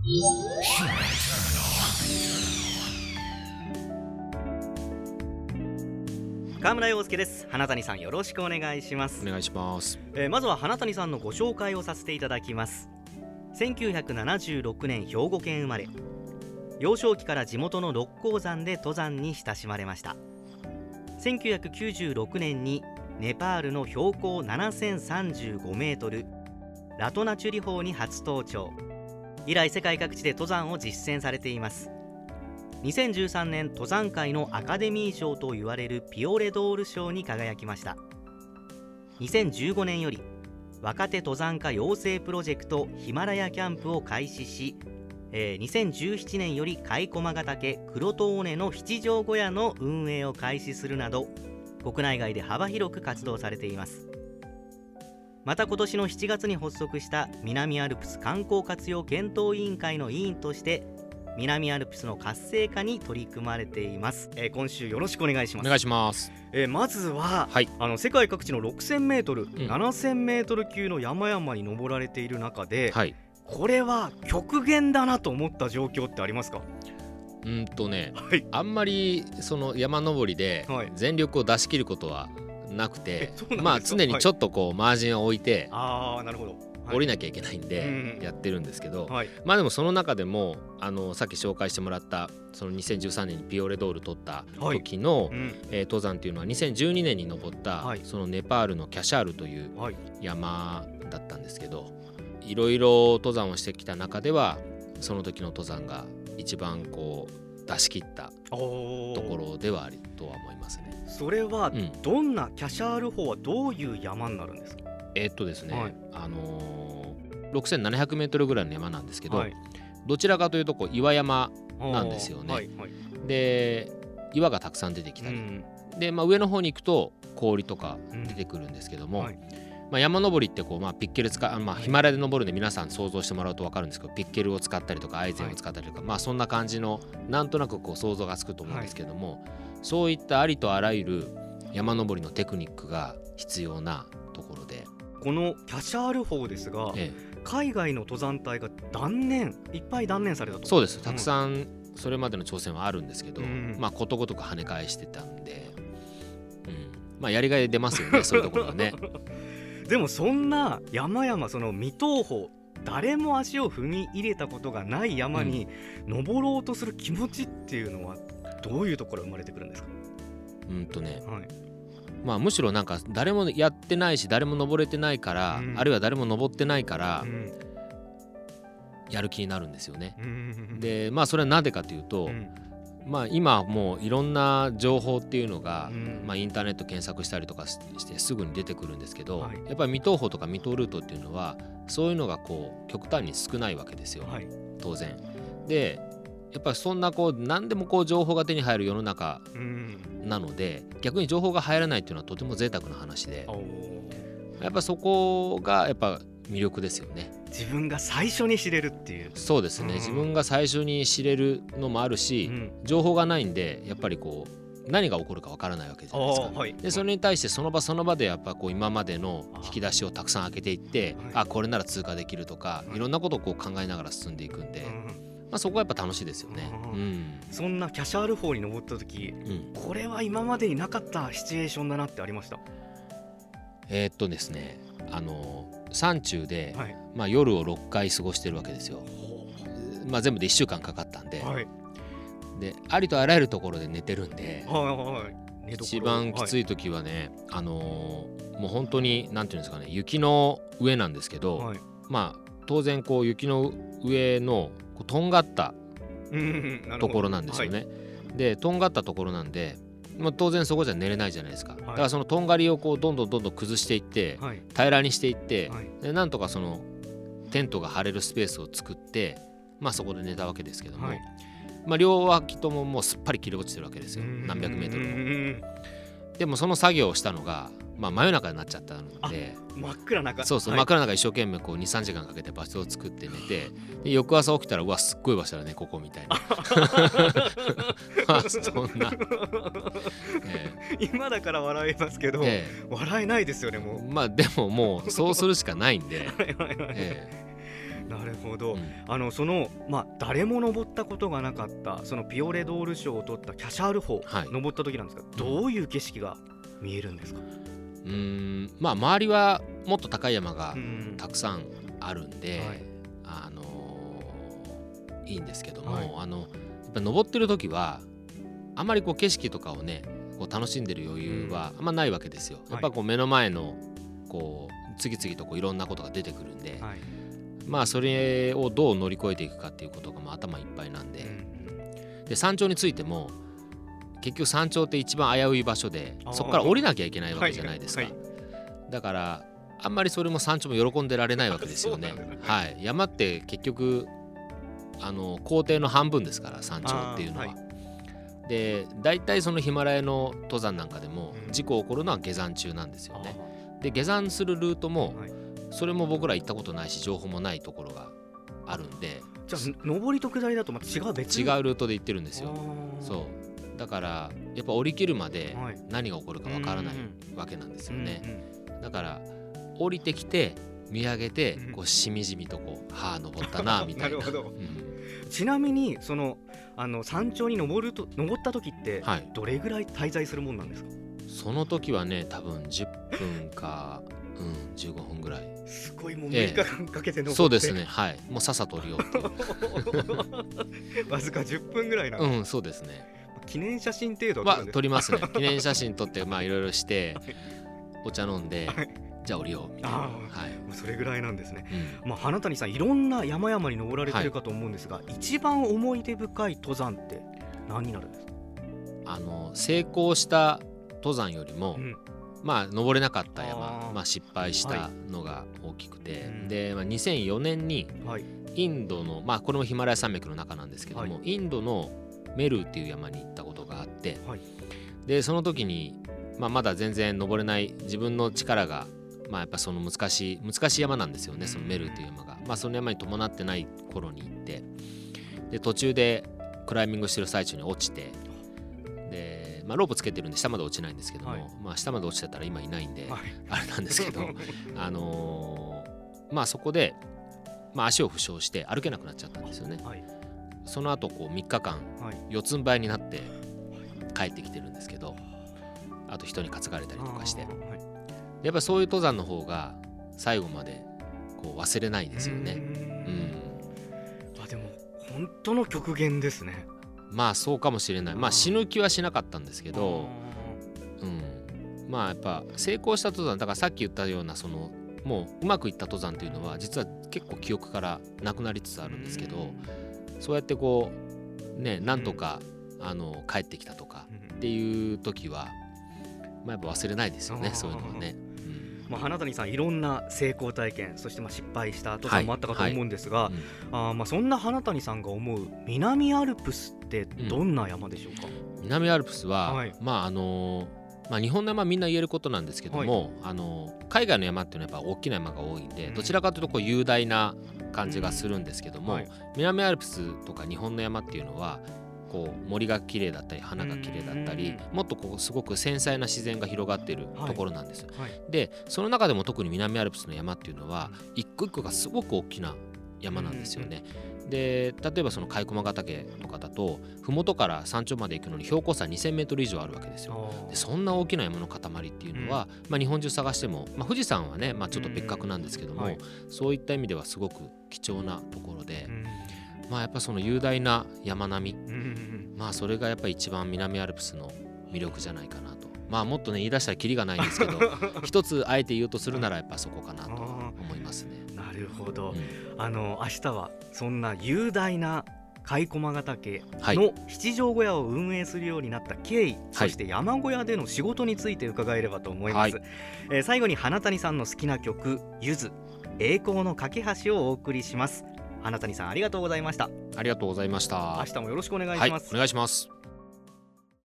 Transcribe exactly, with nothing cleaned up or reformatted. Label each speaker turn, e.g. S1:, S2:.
S1: 川村陽介です。花谷さん、よろしくお願いします。
S2: お願いします。
S1: えー、まずは花谷さんのご紹介をさせていただきます。せんきゅうひゃくななじゅうろくねん兵庫県生まれ、幼少期から地元の六甲山で登山に親しまれました。せんきゅうひゃくきゅうじゅうろくねんにネパールの標高ななせんさんじゅうごメートルラトナチュリ峰に初登頂。以来世界各地で登山を実践されています。にせんじゅうさんねん登山界のアカデミー賞と言われるピオレドール賞に輝きました。にせんじゅうごねんより若手登山家養成プロジェクトヒマラヤキャンプを開始し、えー、にせんじゅうななねんより甲斐駒ヶ岳黒塔尾根の七条小屋の運営を開始するなど、国内外で幅広く活動されています。また今年のしちがつに発足した南アルプス観光活用検討委員会の委員として南アルプスの活性化に取り組まれています。えー、今週よろしくお願いします。
S2: お願いします。
S1: えー、まずは、はい、あの世界各地のろくせんメートル、うん、ななせんメートル級の山々に登られている中で、はい、これは極限だなと思った状況ってありますか？
S2: うんとね、はい、あんまりその山登りで全力を出し切ることはなくて、はい、まあ常にちょっとこうマージンを置いて、
S1: はい、あ、なるほど、
S2: 降りなきゃいけないんでやってるんですけど、はい、まあでもその中でもあのさっき紹介してもらったそのにせんじゅうさんねんにピオレドール取った時の、はい、うん、えー、登山っていうのはにせんじゅうにねんに登った、はい、そのネパールのキャシャールという山だったんですけど、いろいろ登山をしてきた中ではその時の登山が一番こう出し切ったところではあるとは思いますね。
S1: それはどんな、うん、キャシャール峰はどういう山になるんですか？
S2: えーっとですね、はい、あのー、ろくせんななひゃくメートルぐらいの山なんですけど、はい、どちらかというとこう岩山なんですよね。はいはい、で岩がたくさん出てきたり、うん、で、まあ、上の方に行くと氷とか出てくるんですけども、うん、はい、まあ、山登りってこう、まあ、ピッケル使う、まあ、ヒマラヤで登るんで皆さん想像してもらうと分かるんですけど、ピッケルを使ったりとかアイゼンを使ったりとか、はい、まあ、そんな感じのなんとなくこう想像がつくと思うんですけども、はい、そういったありとあらゆる山登りのテクニックが必要なところで、
S1: このキャシャール峰ですが、ええ、海外の登山隊が断念いっぱい断念されたと。
S2: そうです、たくさんそれまでの挑戦はあるんですけど、うん、まあことごとく跳ね返してたんで、うん、まあやりがい出ますよねそういうところはね
S1: でもそんな山々、その未踏峰、誰も足を踏み入れたことがない山に登ろうとする気持ちっていうのはどういうところが生まれてくるんですか？
S2: うんとね、はい、まあ、むしろなんか誰もやってないし誰も登れてないから、うん、あるいは誰も登ってないから、うん、やる気になるんですよね。うん、でまあそれはなぜかというと、うん、まあ今もういろんな情報っていうのが、うん、まあ、インターネット検索したりとかしてすぐに出てくるんですけど、はい、やっぱり未踏峰とか未踏ルートっていうのはそういうのがこう極端に少ないわけですよ、はい、当然でやっぱりそんなこう何でもこう情報が手に入る世の中なので、うん、逆に情報が入らないっていうのはとても贅沢な話で、やっぱそこがやっぱ魅力ですよね。
S1: 自分が最初に知れるっていう。
S2: そうですね、うん、自分が最初に知れるのもあるし、うん、情報がないんでやっぱりこう何が起こるかわからないわけじゃないですか、はい、でそれに対してその場その場でやっぱこう今までの引き出しをたくさん開けていって、はい、あこれなら通過できるとか、はい、いろんなことをこう考えながら進んでいくんで、うん、まあ、そこはやっぱ楽しいですよね。うん、
S1: そんなキャシャール峰に登った時、うん、これは今までになかったシチュエーションだなってありました？
S2: えー、っとですねあの山中で、はい、まあ、夜をろっかい過ごしてるわけですよ。まあ、全部でいっしゅうかんかかったんで、はい、でありとあらゆるところで寝てるんで、はいはい、一番きつい時はね、はい、あのー、もう本当になんていうんですかね、雪の上なんですけど、はい、まあ当然こう雪の上のこうとんがったところなんですよね、はい、でとんがったところなんで、まあ、当然そこじゃ寝れないじゃないですか、はい、だからそのとんがりをこうどんどんどんどん崩していって、はい、平らにしていって、はい、でなんとかそのテントが張れるスペースを作って、まあ、そこで寝たわけですけども、はい、まあ、両脇とももうすっぱり切れ落ちてるわけですよ、何百メートルも。でもその作業をしたのが、まあ、真夜中になっちゃったので、
S1: 真っ暗な中、
S2: そうそう、はい、真っ暗な中一生懸命こう にさんじかんかけて場所を作って寝て、で翌朝起きたらうわすっごい場所だねここみたいなまあそんな、
S1: えー、今だから笑いますけど、えー、笑えないですよねもう。
S2: まあでももうそうするしかないんではいはい、はい、えー
S1: なるほど、うん、あのその、まあ、誰も登ったことがなかったそのピオレドール賞を取ったキャシャール峰、はい、登った時なんですが、どういう景色が見えるんですか？
S2: うーん、まあ、周りはもっと高い山がたくさんあるんで、はい、あのー、いいんですけども、はい、あのやっぱ登ってる時はあまりこう景色とかをねこう楽しんでる余裕はあんまないわけですよ。やっぱこう目の前のこう次々とこういろんなことが出てくるんで、はい、まあそれをどう乗り越えていくかっていうことがまあ頭いっぱいなんで、うん、で山頂についても結局山頂って一番危うい場所でそこから降りなきゃいけないわけじゃないですか、はいはい、だからあんまりそれも山頂も喜んでられないわけですよね。はい、山って結局あの行程の半分ですから山頂っていうのは、はい、で大体そのヒマラヤの登山なんかでも事故起こるのは下山中なんですよね。で下山するルートもそれも僕ら行ったことないし情報もないところがあるんで、
S1: じゃあ上りと下りだとまた違う別
S2: 違うルートで行ってるんですよ。そうだからやっぱ降り切るまで何が起こるかわからないわけなんですよね。だから降りてきて見上げてこうしみじみとこうはあ登ったなみたいな。なるほど、
S1: うん、ちなみにそのあの山頂に登ると登った時ってどれぐらい滞在するもんなんですか？はい、
S2: その時はね多分じゅっぷんか、うん、じゅうごふんぐらい。
S1: すごいもうむいかかんかけて登って、ええ、
S2: そうですね、はい、もうさっさと降りようって
S1: わずかじゅっぷんぐらいなの。
S2: うん、そうですね。
S1: 記念写真程度
S2: は撮りますね。記念写真撮ってまあいろいろしてお茶飲んで、はい、じゃあ降りようみたいな、はい、
S1: それぐらいなんですね。うん、まあ、花谷さんいろんな山々に登られてるかと思うんですが、はい、一番思い出深い登山って何になるんですか？
S2: あの成功した登山よりも、うん、まあ登れなかった山、あ、まあ、失敗したのが大きくて、はい、で、まあ、にせんよねんにインドの、まあ、これもヒマラヤ山脈の中なんですけども、はい、インドのメルーっていう山に行ったことがあって、はい、でその時に、まあ、まだ全然登れない自分の力が、まあ、やっぱその難しい難しい山なんですよね、そのメルーっていう山が、まあ、その山に伴ってない頃に行って、で途中でクライミングしてる最中に落ちて、で、まあ、ロープつけてるんで下まで落ちないんですけども、はい、まあ、下まで落ちてたら今いないんで、はい、あれなんですけどあのー、まあそこで、まあ、足を負傷して歩けなくなっちゃったんですよね。はい、その後こうみっかかん四つん這いになって帰ってきてるんですけど、あと人に担がれたりとかして、はい、やっぱりそういう登山の方が最後までこう忘れないですよね。うん、
S1: あ、でも本当の極限ですね。
S2: まあそうかもしれない。まあ死ぬ気はしなかったんですけど、うん、まあやっぱ成功した登山だから、さっき言ったようなそのもううまくいった登山というのは実は結構記憶からなくなりつつあるんですけど、そうやってこうねなんとか、うん、あの帰ってきたとかっていう時は、まあ、やっぱ忘れないですよね、そういうのはね。
S1: まあ、花谷さんいろんな成功体験、そしてまあ失敗した登山もあったかと思うんですが、はいはい、うん、あまあそんな花谷さんが思う南アルプスってどんな山でしょうか？
S2: うん、南アルプスは、はい、まああのまあ、日本の山みんな言えることなんですけども、はい、あの海外の山っていうのはやっぱ大きな山が多いんで、うん、どちらかというとこう雄大な感じがするんですけども、うん、はい、南アルプスとか日本の山っていうのはこう森が綺麗だったり花が綺麗だったり、もっとこうすごく繊細な自然が広がっているところなんです、はいはい、でその中でも特に南アルプスの山っていうのは一個一個がすごく大きな山なんですよね。で例えばその甲斐駒ヶ岳とかだと麓から山頂まで行くのに標高差にせんメートル以上あるわけですよ。でそんな大きな山の塊っていうのは、うん、まあ、日本中探しても、まあ、富士山はね、まあ、ちょっと別格なんですけども、うん、はい、そういった意味ではすごく貴重なところで、うん、まあやっぱその雄大な山並み、うん、まあそれがやっぱり一番南アルプスの魅力じゃないかなと。まあもっとね言い出したらキリがないんですけど一つあえて言うとするならやっぱそこかなと思いますね。
S1: なるほど、うん、あの明日はそんな雄大な甲斐駒ヶ岳の七条小屋を運営するようになった経緯、はい、そして山小屋での仕事について伺えればと思います、はい、えー、最後に花谷さんの好きな曲ゆず栄光の架け橋をお送りします。花谷さんありがとうございました。
S2: ありがとうございました。
S1: 明日もよろしくお願いします。
S2: はい、お願いします。